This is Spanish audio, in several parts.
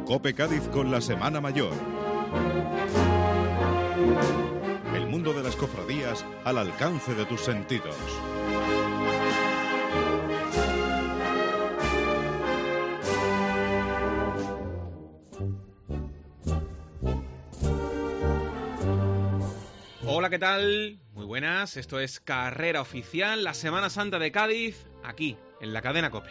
COPE Cádiz con la Semana Mayor. El mundo de las cofradías al alcance de tus sentidos. Hola, ¿qué tal? Muy buenas, esto es Carrera Oficial, la Semana Santa de Cádiz, aquí, en la cadena COPE.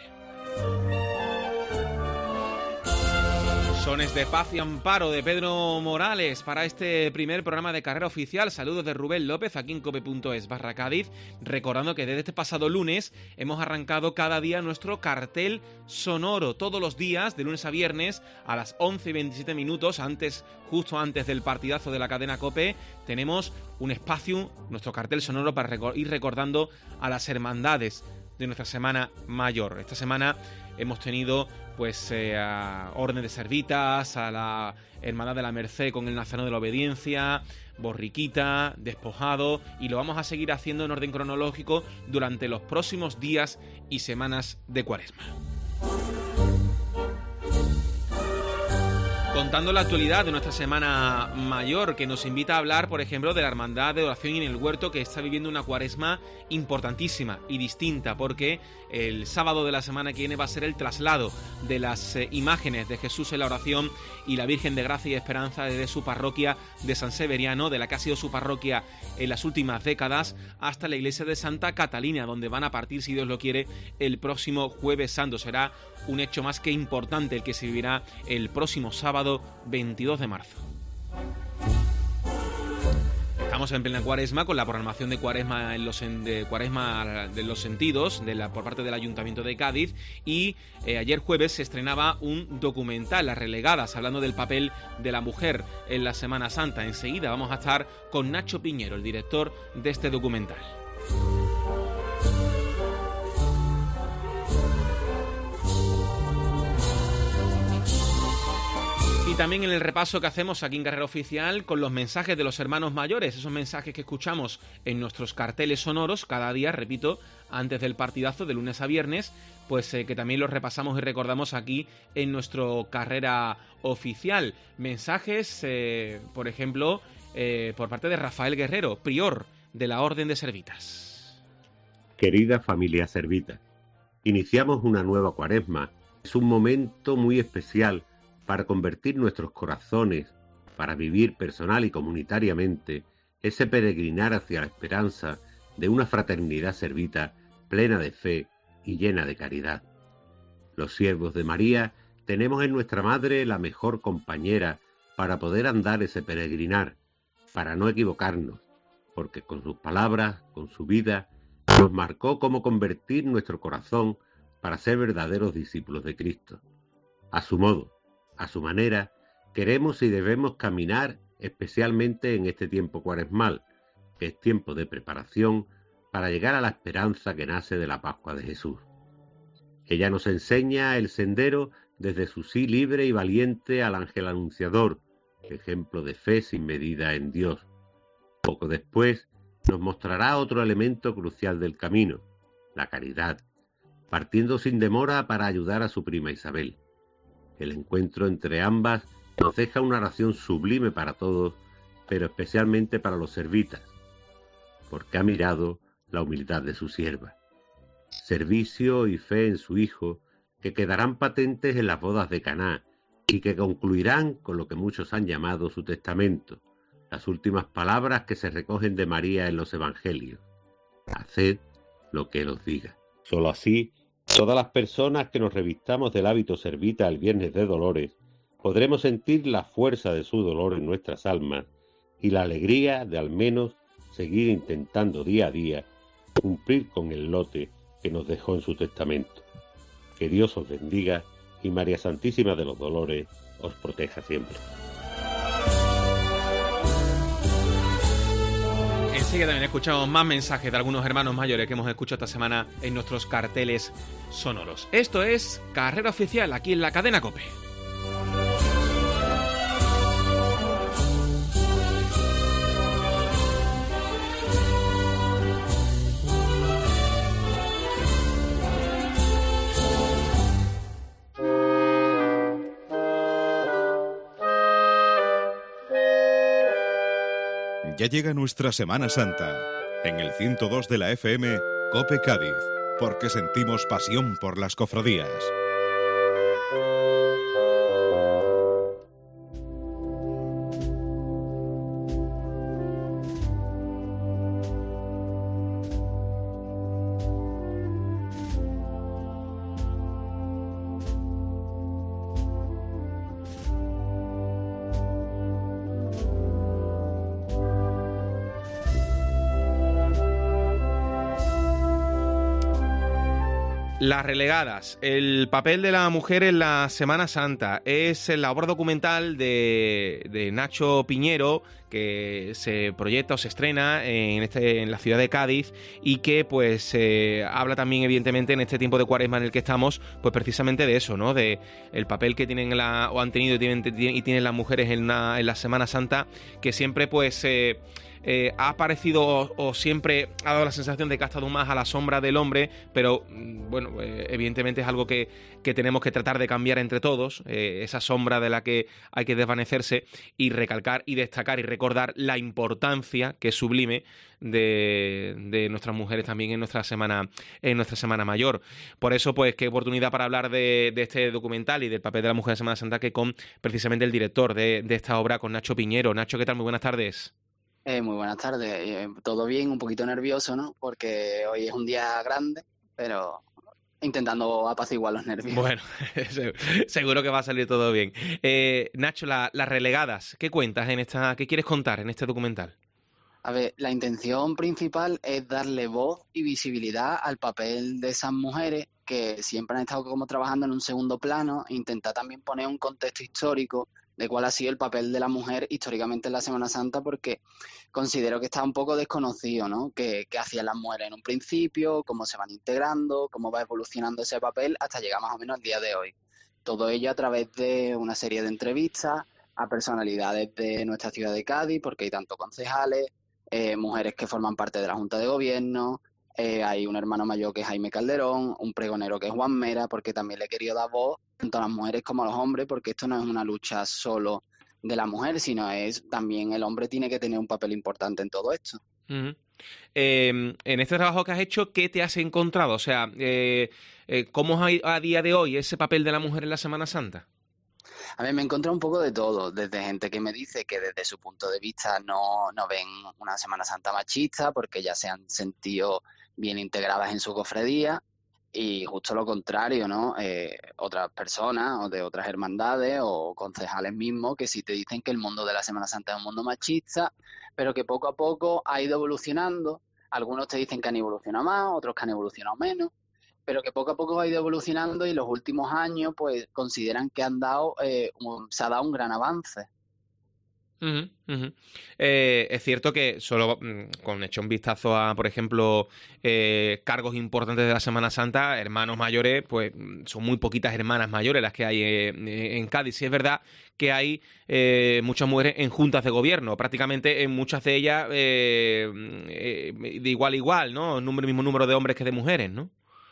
Sones de paz y amparo de Pedro Morales para este primer programa de Carrera Oficial. Saludos de Rubén López aquí en cope.es/Cádiz. Recordando que desde este pasado lunes hemos arrancado cada día nuestro cartel sonoro. Todos los días, de lunes a viernes, a las 11:27, justo antes del partidazo de la cadena COPE, tenemos un espacio, nuestro cartel sonoro, para ir recordando a las hermandades de nuestra Semana Mayor. Esta semana hemos tenido a Orden de Servitas, a la Hermandad de la Merced con el Nazareno de la Obediencia, Borriquita, Despojado, y lo vamos a seguir haciendo en orden cronológico durante los próximos días y semanas de Cuaresma. Contando la actualidad de nuestra Semana Mayor, que nos invita a hablar, por ejemplo, de la Hermandad de Oración en el Huerto, que está viviendo una Cuaresma importantísima y distinta, porque el sábado de la semana que viene va a ser el traslado de las imágenes de Jesús en la oración y la Virgen de Gracia y Esperanza desde su parroquia de San Severiano, de la que ha sido su parroquia en las últimas décadas, hasta la iglesia de Santa Catalina, donde van a partir, si Dios lo quiere, el próximo Jueves Santo. Será un hecho más que importante el que se vivirá el próximo sábado 22 de marzo. Estamos en plena Cuaresma, con la programación de Cuaresma de los sentidos por parte del Ayuntamiento de Cádiz, y ayer jueves se estrenaba un documental, Las Relegadas, hablando del papel de la mujer en la Semana Santa. Enseguida vamos a estar con Nacho Piñero, el director de este documental. Y también en el repaso que hacemos aquí en Carrera Oficial con los mensajes de los hermanos mayores, esos mensajes que escuchamos en nuestros carteles sonoros cada día, repito, antes del partidazo de lunes a viernes, que también los repasamos y recordamos aquí en nuestro Carrera Oficial. Mensajes, por ejemplo, por parte de Rafael Guerrero, prior de la Orden de Servitas. Querida familia servita, iniciamos una nueva Cuaresma. Es un momento muy especial para convertir nuestros corazones, para vivir personal y comunitariamente ese peregrinar hacia la esperanza de una fraternidad servita plena de fe y llena de caridad. Los siervos de María tenemos en nuestra Madre la mejor compañera para poder andar ese peregrinar, para no equivocarnos, porque con sus palabras, con su vida, nos marcó cómo convertir nuestro corazón para ser verdaderos discípulos de Cristo. A su modo, a su manera, queremos y debemos caminar, especialmente en este tiempo cuaresmal, que es tiempo de preparación para llegar a la esperanza que nace de la Pascua de Jesús. Ella nos enseña el sendero desde su sí libre y valiente al ángel anunciador, ejemplo de fe sin medida en Dios. Poco después nos mostrará otro elemento crucial del camino, la caridad, partiendo sin demora para ayudar a su prima Isabel. El encuentro entre ambas nos deja una oración sublime para todos, pero especialmente para los servitas, porque ha mirado la humildad de su sierva. Servicio y fe en su Hijo, que quedarán patentes en las bodas de Caná y que concluirán con lo que muchos han llamado su testamento, las últimas palabras que se recogen de María en los Evangelios. Haced lo que Él os diga. Solo así, todas las personas que nos revistamos del hábito servita el Viernes de Dolores, podremos sentir la fuerza de su dolor en nuestras almas y la alegría de al menos seguir intentando día a día cumplir con el lote que nos dejó en su testamento. Que Dios os bendiga y María Santísima de los Dolores os proteja siempre. Enseguida también escuchamos más mensajes de algunos hermanos mayores que hemos escuchado esta semana en nuestros carteles sonoros. Esto es Carrera Oficial, aquí en la cadena COPE. Ya llega nuestra Semana Santa. En el 102 de la FM, COPE Cádiz, porque sentimos pasión por las cofradías. Las relegadas, el papel de la mujer en la Semana Santa, es la obra documental de Nacho Piñero, que se proyecta o se estrena en la ciudad de Cádiz, y que pues habla también evidentemente en este tiempo de Cuaresma en el que estamos, pues precisamente de eso, ¿no? De el papel que tienen o han tenido y tienen las mujeres en la Semana Santa, que siempre pues ha aparecido o siempre ha dado la sensación de que ha estado más a la sombra del hombre, pero bueno, evidentemente es algo que tenemos que tratar de cambiar entre todos, esa sombra de la que hay que desvanecerse, y recalcar y destacar y recordar la importancia, que es sublime, de nuestras mujeres también en nuestra semana mayor. Por eso, pues, qué oportunidad para hablar de este documental y del papel de la mujer en Semana Santa que con precisamente el director de esta obra, con Nacho Piñero. Nacho, ¿qué tal? Muy buenas tardes. Muy buenas tardes. Todo bien, un poquito nervioso, ¿no? Porque hoy es un día grande, pero intentando apaciguar los nervios. Bueno, seguro que va a salir todo bien. Nacho, las relegadas, ¿qué cuentas qué quieres contar en este documental? A ver, la intención principal es darle voz y visibilidad al papel de esas mujeres que siempre han estado como trabajando en un segundo plano, e intentar también poner un contexto histórico de cuál ha sido el papel de la mujer históricamente en la Semana Santa, porque considero que está un poco desconocido, ¿no? ¿Qué hacían las mujeres en un principio? ¿Cómo se van integrando? ¿Cómo va evolucionando ese papel hasta llegar más o menos al día de hoy? Todo ello a través de una serie de entrevistas a personalidades de nuestra ciudad de Cádiz, porque hay tanto concejales, mujeres que forman parte de la Junta de Gobierno, hay un hermano mayor que es Jaime Calderón, un pregonero que es Juan Mera, porque también le he querido dar voz tanto a las mujeres como a los hombres, porque esto no es una lucha solo de la mujer, sino es también el hombre tiene que tener un papel importante en todo esto. Uh-huh. En este trabajo que has hecho, ¿qué te has encontrado? O sea, ¿cómo es a día de hoy ese papel de la mujer en la Semana Santa? A ver, me he encontrado un poco de todo, desde gente que me dice que desde su punto de vista no ven una Semana Santa machista porque ya se han sentido bien integradas en su cofradía, y justo lo contrario, ¿no? Otras personas o de otras hermandades o concejales mismos que sí te dicen que el mundo de la Semana Santa es un mundo machista, pero que poco a poco ha ido evolucionando. Algunos te dicen que han evolucionado más, otros que han evolucionado menos, pero que poco a poco ha ido evolucionando, y los últimos años pues consideran que se ha dado un gran avance. Uh-huh, uh-huh. Es cierto que solo con echar un vistazo a, por ejemplo, cargos importantes de la Semana Santa, hermanos mayores, pues son muy poquitas hermanas mayores las que hay en Cádiz. Sí es verdad que hay muchas mujeres en juntas de gobierno, prácticamente en muchas de ellas de igual a igual, ¿no? Mismo número de hombres que de mujeres, ¿no?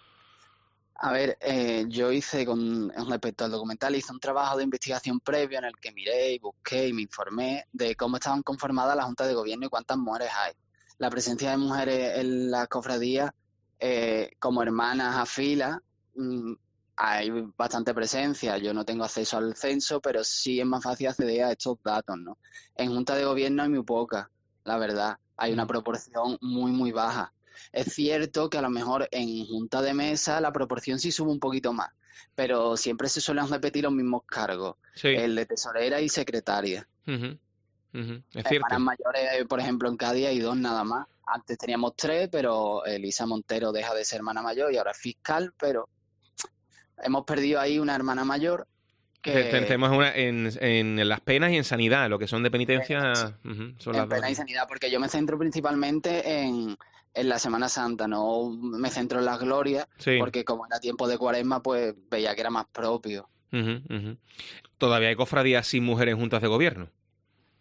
A ver, yo con respecto al documental, hice un trabajo de investigación previo en el que miré y busqué y me informé de cómo estaban conformadas las juntas de gobierno y cuántas mujeres hay. La presencia de mujeres en las cofradías, como hermanas a fila, hay bastante presencia. Yo no tengo acceso al censo, pero sí es más fácil acceder a estos datos, ¿no? En junta de gobierno hay muy pocas, la verdad. Hay una proporción muy, muy baja. Es cierto que a lo mejor en junta de mesa la proporción sí sube un poquito más, pero siempre se suelen repetir los mismos cargos, sí. El de tesorera y secretaria. Uh-huh. Uh-huh. Es cierto. Hermanas mayores, por ejemplo, en Cádiz hay 2 nada más. Antes teníamos 3, pero Elisa Montero deja de ser hermana mayor y ahora es fiscal, pero hemos perdido ahí una hermana mayor. Tenemos una en las penas y en sanidad, lo que son de penitencia. Sí. Uh-huh, son en las penas y sanidad, porque yo me centro principalmente en la Semana Santa, no me centro en las glorias, sí. Porque como era tiempo de Cuaresma, pues veía que era más propio. Uh-huh, uh-huh. ¿Todavía hay cofradías sin mujeres en juntas de gobierno?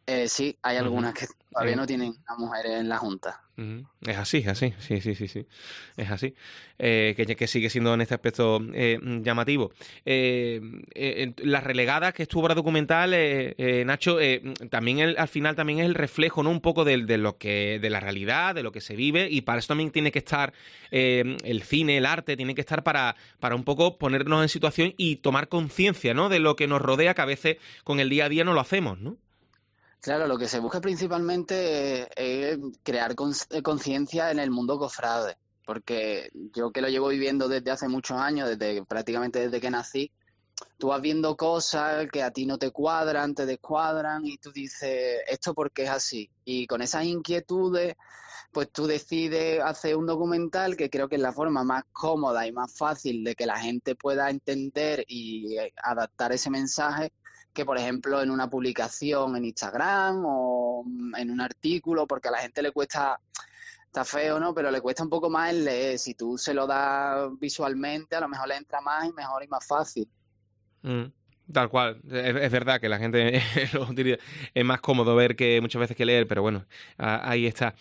Sí, hay algunas que todavía no tienen a mujeres en la Junta. Es así, sí, es así. Que sigue siendo en este aspecto llamativo. Las relegadas que estuvo para documental, Nacho, también al final también es el reflejo, ¿no? Un poco de la realidad, de lo que se vive, y para eso también tiene que estar el cine, el arte, tiene que estar para un poco ponernos en situación y tomar conciencia, ¿no? De lo que nos rodea, que a veces con el día a día no lo hacemos, ¿no? Claro, lo que se busca principalmente es crear conciencia en el mundo cofrade, porque yo que lo llevo viviendo desde hace muchos años, prácticamente desde que nací, tú vas viendo cosas que a ti no te cuadran, te descuadran, y tú dices, ¿esto por qué es así? Y con esas inquietudes, pues tú decides hacer un documental que creo que es la forma más cómoda y más fácil de que la gente pueda entender y adaptar ese mensaje, que por ejemplo en una publicación en Instagram o en un artículo, porque a la gente le cuesta, está feo, ¿no? Pero le cuesta un poco más el leer. Si tú se lo das visualmente, a lo mejor le entra más y mejor y más fácil. Tal cual, es verdad que la gente lo utiliza, es más cómodo ver que muchas veces que leer, pero bueno, ahí está.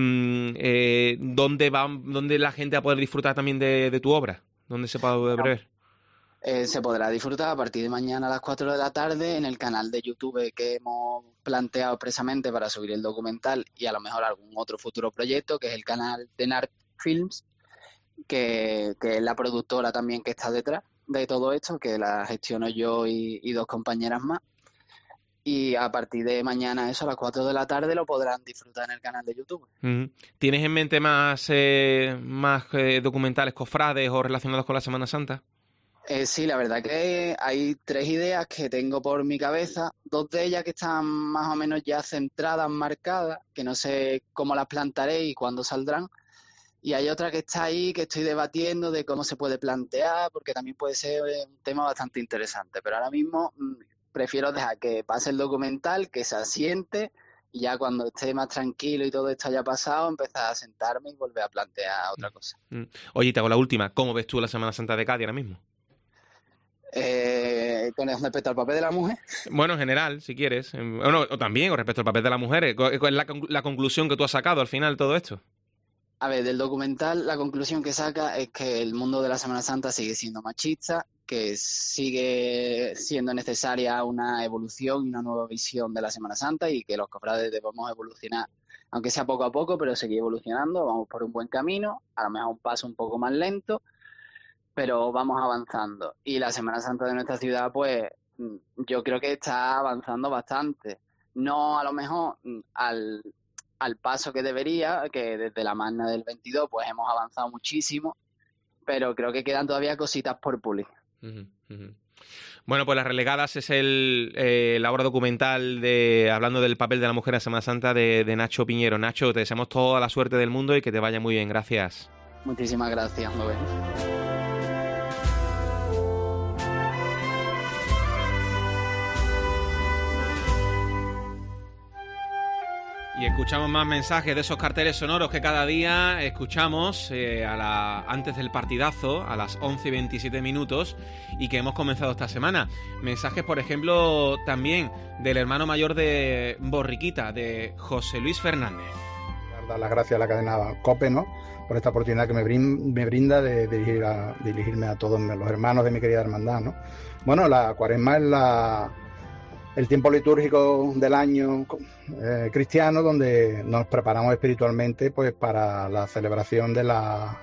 ¿Dónde la gente va a poder disfrutar también de tu obra? ¿Dónde se puede ver? Se podrá disfrutar a partir de mañana a las 4 de la tarde en el canal de YouTube que hemos planteado expresamente para subir el documental, y a lo mejor algún otro futuro proyecto, que es el canal de Narc Films, que es la productora también que está detrás de todo esto, que la gestiono yo y dos compañeras más. Y a partir de mañana, eso a las 4 de la tarde, lo podrán disfrutar en el canal de YouTube. ¿Tienes en mente más documentales cofrades o relacionados con la Semana Santa? Sí, la verdad que hay 3 ideas que tengo por mi cabeza, 2 de ellas que están más o menos ya centradas, marcadas, que no sé cómo las plantaré y cuándo saldrán, y hay otra que está ahí que estoy debatiendo de cómo se puede plantear, porque también puede ser un tema bastante interesante, pero ahora mismo prefiero dejar que pase el documental, que se asiente, y ya cuando esté más tranquilo y todo esto haya pasado, empezar a sentarme y volver a plantear otra cosa. Oye, te hago la última, ¿cómo ves tú la Semana Santa de Cádiz ahora mismo? Con respecto al papel de la mujer. Bueno, en general, si quieres. O también con respecto al papel de la mujer. ¿Cuál es la conclusión que tú has sacado al final de todo esto? A ver, del documental la conclusión que saca es que el mundo de la Semana Santa sigue siendo machista, que sigue siendo necesaria una evolución y una nueva visión de la Semana Santa, y que los cofrades debemos evolucionar, aunque sea poco a poco, pero seguir evolucionando. Vamos por un buen camino, a lo mejor un paso un poco más lento, pero vamos avanzando. Y la Semana Santa de nuestra ciudad, pues yo creo que está avanzando bastante. No a lo mejor al paso que debería, que desde la Magna del 22 pues hemos avanzado muchísimo, pero creo que quedan todavía cositas por pulir. Bueno, pues Las Relegadas es la obra documental hablando del papel de la mujer en Semana Santa de Nacho Piñero. Nacho, te deseamos toda la suerte del mundo y que te vaya muy bien. Gracias. Muchísimas gracias, Nobel. Y escuchamos más mensajes de esos carteles sonoros que cada día escuchamos antes del partidazo, a las 11:27 y que hemos comenzado esta semana. Mensajes, por ejemplo, también del hermano mayor de Borriquita, de José Luis Fernández. Dar las gracias a la cadena COPE, ¿no?, por esta oportunidad que me brinda de dirigirme a todos los hermanos de mi querida hermandad, ¿no? Bueno, la Cuaresma es el tiempo litúrgico del año cristiano, donde nos preparamos espiritualmente pues para la celebración de la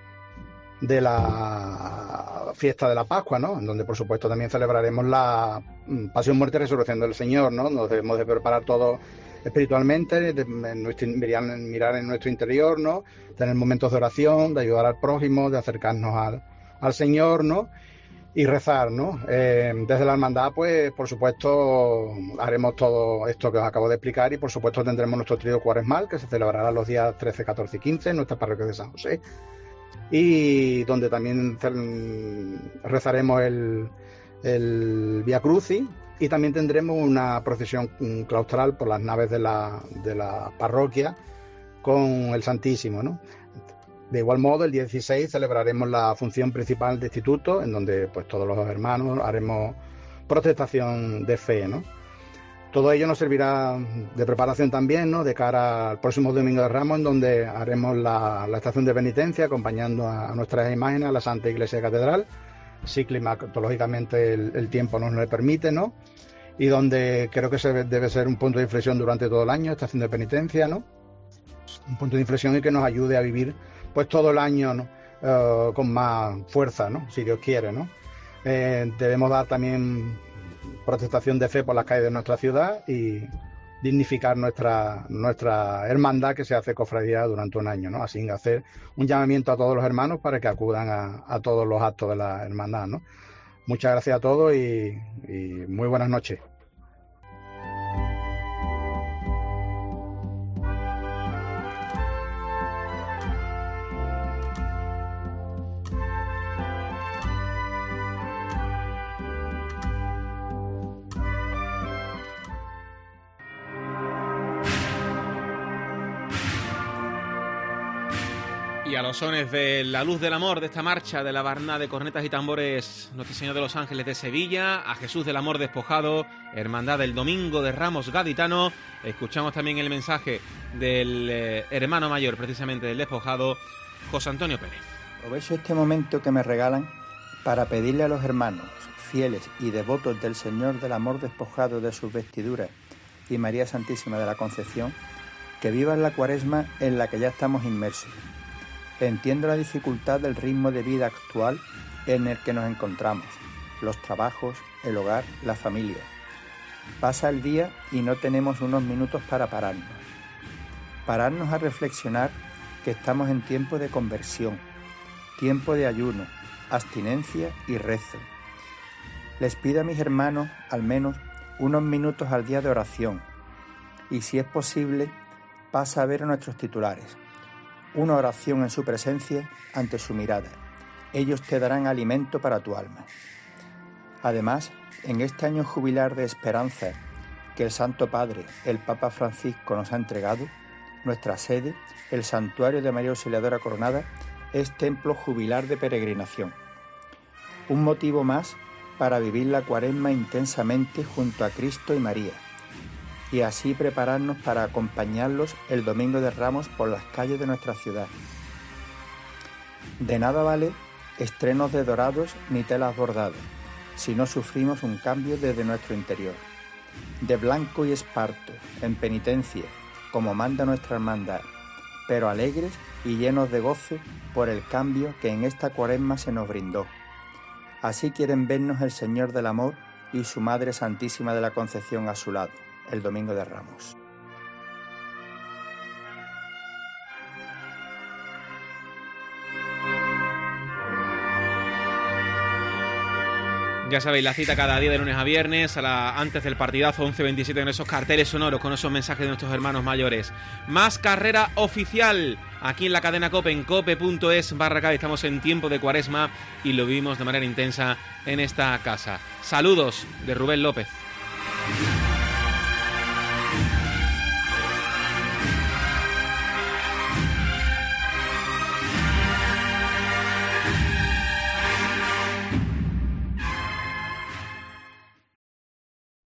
fiesta de la Pascua, ¿no?, en donde por supuesto también celebraremos la pasión, muerte y resurrección del Señor, ¿no? Nos debemos de preparar todo espiritualmente, mirar en nuestro interior, ¿no?, tener momentos de oración, de ayudar al prójimo, de acercarnos al Señor, ¿no?, y rezar, ¿no? Desde la hermandad, pues, por supuesto, haremos todo esto que os acabo de explicar, y por supuesto tendremos nuestro trío cuaresmal, que se celebrará los días 13, 14 y 15 en nuestra parroquia de San José, y donde también rezaremos el Vía Crucis, y también tendremos una procesión claustral por las naves de la parroquia con el Santísimo, ¿no? De igual modo, el 16 celebraremos la función principal de instituto, en donde pues todos los hermanos haremos protestación de fe, ¿no? Todo ello nos servirá de preparación también, ¿no?, de cara al próximo Domingo de Ramos, en donde haremos la estación de penitencia acompañando a nuestras imágenes a la Santa Iglesia Catedral, si climatológicamente el tiempo nos lo permite, ¿no? Y donde creo que debe ser un punto de inflexión durante todo el año, estación de penitencia, ¿no? Un punto de inflexión y que nos ayude a vivir pues todo el año, ¿no?, con más fuerza, ¿no?, si Dios quiere, ¿no? Debemos dar también protestación de fe por las calles de nuestra ciudad y dignificar nuestra hermandad, que se hace cofradía durante un año, ¿no? Así, hacer un llamamiento a todos los hermanos para que acudan a todos los actos de la hermandad, ¿no? Muchas gracias a todos y muy buenas noches. Y a los sones de La Luz del Amor, de esta marcha de la Barna de cornetas y tambores Nuestro Señor de los Ángeles de Sevilla, a Jesús del Amor Despojado, Hermandad del Domingo de Ramos Gaditano, escuchamos también el mensaje del hermano mayor, precisamente del despojado, José Antonio Pérez. Aprovecho este momento que me regalan para pedirle a los hermanos fieles y devotos del Señor del Amor Despojado de sus vestiduras y María Santísima de la Concepción que vivan la Cuaresma en la que ya estamos inmersos. Entiendo la dificultad del ritmo de vida actual en el que nos encontramos, los trabajos, el hogar, la familia. Pasa el día y no tenemos unos minutos para pararnos. Pararnos a reflexionar que estamos en tiempo de conversión, tiempo de ayuno, abstinencia y rezo. Les pido a mis hermanos al menos unos minutos al día de oración y, si es posible, pasa a ver a nuestros titulares. Una oración en su presencia ante su mirada. Ellos te darán alimento para tu alma. Además, en este año jubilar de esperanza que el Santo Padre, el Papa Francisco, nos ha entregado, nuestra sede, el Santuario de María Auxiliadora Coronada, es templo jubilar de peregrinación. Un motivo más para vivir la Cuaresma intensamente junto a Cristo y María, y así prepararnos para acompañarlos el Domingo de Ramos por las calles de nuestra ciudad. De nada vale estrenos de dorados ni telas bordadas, si no sufrimos un cambio desde nuestro interior. De blanco y esparto, en penitencia, como manda nuestra hermandad, pero alegres y llenos de gozo por el cambio que en esta Cuaresma se nos brindó. Así quieren vernos el Señor del Amor y su Madre Santísima de la Concepción a su lado, el Domingo de Ramos. Ya sabéis, la cita cada día de lunes a viernes, antes del partidazo 11:27, con esos carteles sonoros, con esos mensajes de nuestros hermanos mayores. Más carrera oficial aquí en la cadena COPE, en cope.es/Cádiz. Estamos en tiempo de Cuaresma y lo vivimos de manera intensa en esta casa. Saludos de Rubén López.